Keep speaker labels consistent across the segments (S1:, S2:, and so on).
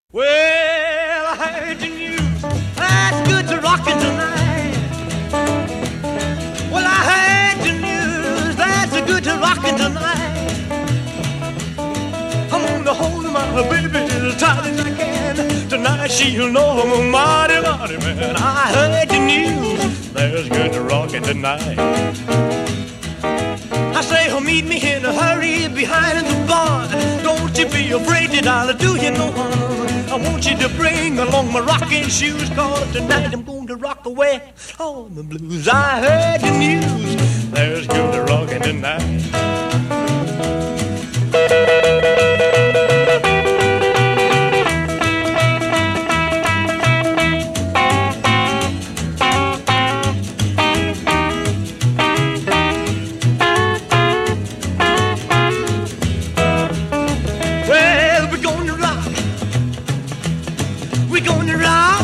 S1: Well, I heard the news. That's good to rockin' tonight. Well, I heard the news. That's good to rockin' tonight. I'm gonna hold my baby as tight as I can. Tonight she'll know I'm a mighty, mighty man. I heard the news. There's good to rockin' tonight. I say, oh, meet me in a hurry behind the bar. Don't you be afraid that I'll do you no harm. I want you to bring along my rocking shoes, 'cause tonight I'm going to rock away all the blues. I heard the news, there's good to rockin' tonight. We're gonna rock,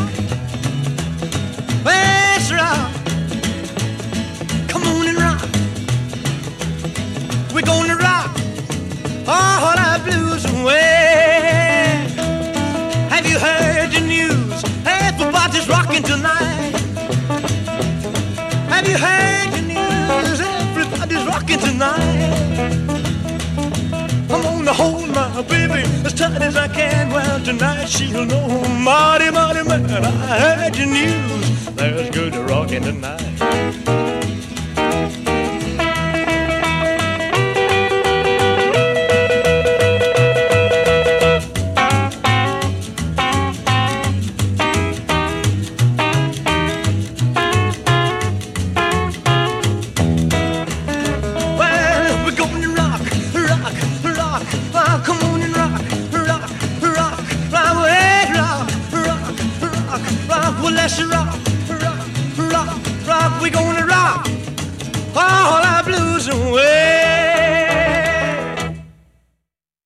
S1: let's rock. Come on and rock. We're gonna rock all our blues away. Have you heard the news? Everybody's rocking tonight. Have you heard the news? Everybody's rocking tonight. I'm gonna hold my baby as tight as I can. Well, tonight she'll know I'm mighty, mighty man. I heard the news, there's good to rockin' tonight. Come on and rock, rock, rock, rock, rock, rock, rock, rock. Well, let's rock, rock, rock, rock. We're gonna